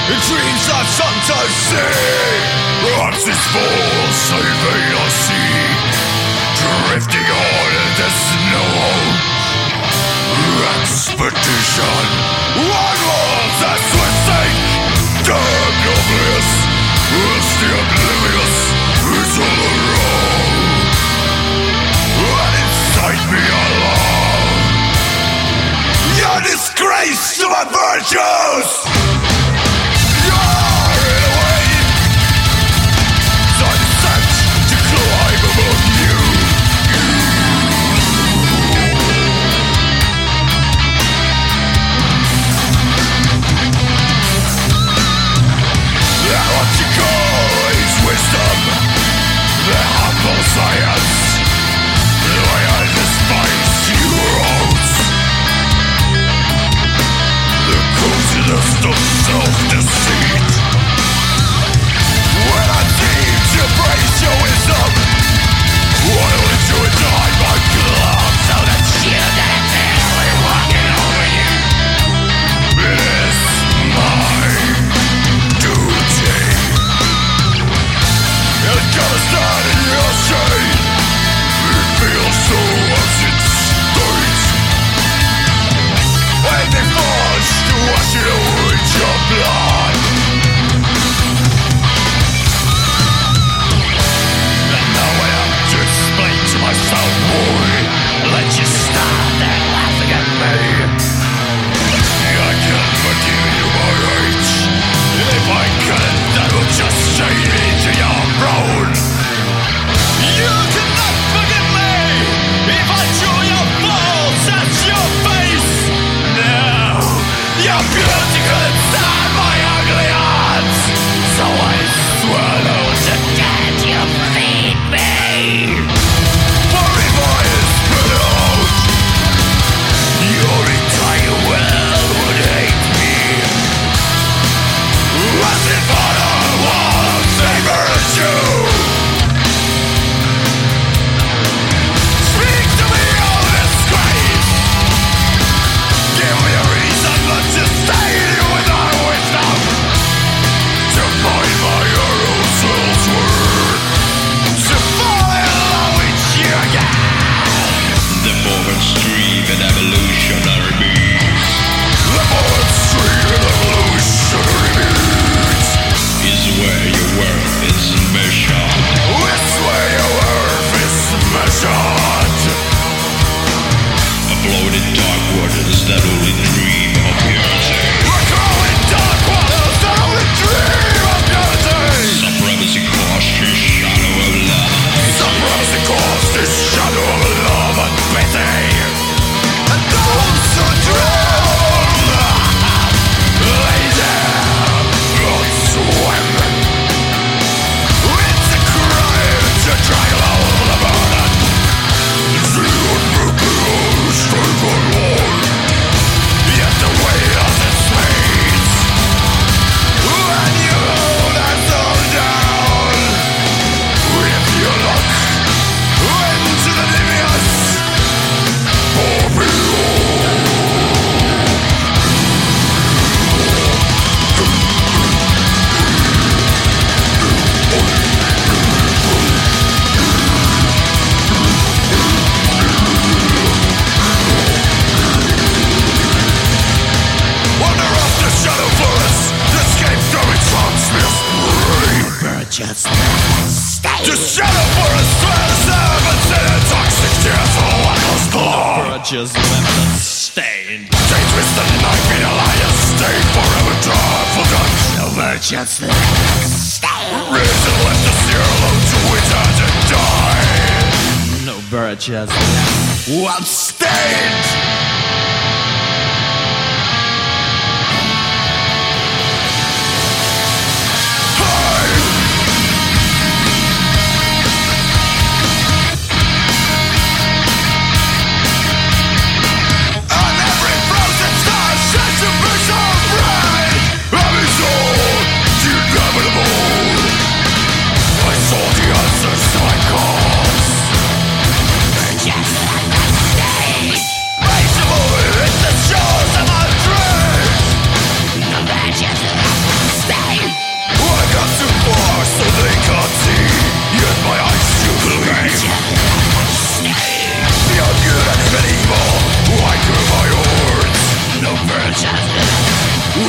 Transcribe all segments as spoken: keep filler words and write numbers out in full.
Dreams are sometimes see. Hearts is full, saving the sea. Drifting on in the snow. Expedition. One world as we sink. Damn oblivious. It's the oblivious. It's all around. And inside me alone. You're disgrace to my virtues. Science, why I despise you roads. The coziness of self-deceit. When I seem to embrace your wisdom, why would you hide my glove so that you that barely walking over you? It is my duty. It's gonna stand in your shade. It feels so as it stays. When they force to wash it away with your blood. And now I have to explain to myself, boy, let you stop there laughing at me. I can't forgive you my age. If I couldn't, I would just shade me to your throne. You cannot forgive me if I draw your balls at your face. No, your beauty couldn't stand my ugly arms. So I swallow to death you feed me. For if I spit out, your entire world would hate me. As if on a wall of favors you. That only dream of purity. We're growing dark waters that only dream of purity. Supremacy caused this shadow of love. Supremacy caused this shadow of love and pity. And those who drown, lay down, don't swim. It's a crime to drag along the burden. Zero nuclear strike on wall. Yet the way of the slaves. When you hold us all down, if you look into the Livius, for just stay. The shadow for a stress servants in a toxic tears for what goes below. Grudges left unstained. They twist the knife in alliance, stay forever drawn for guns. No virtues left stay. Reason left us here alone to wither and die. No virtues left unstained. Yes, I must stay. Raceable in the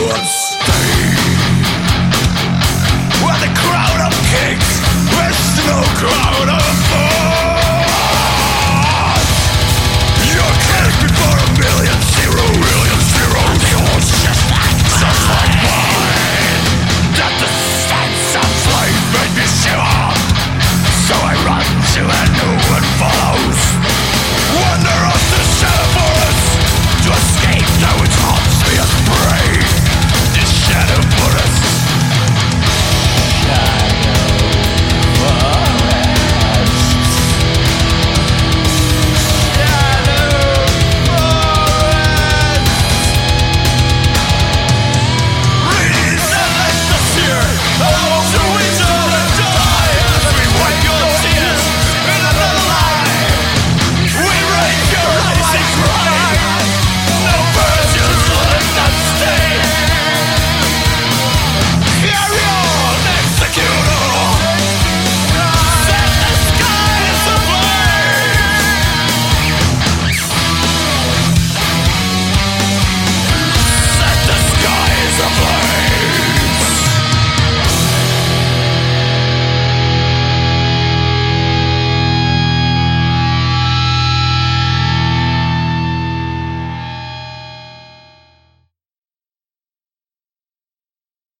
I'm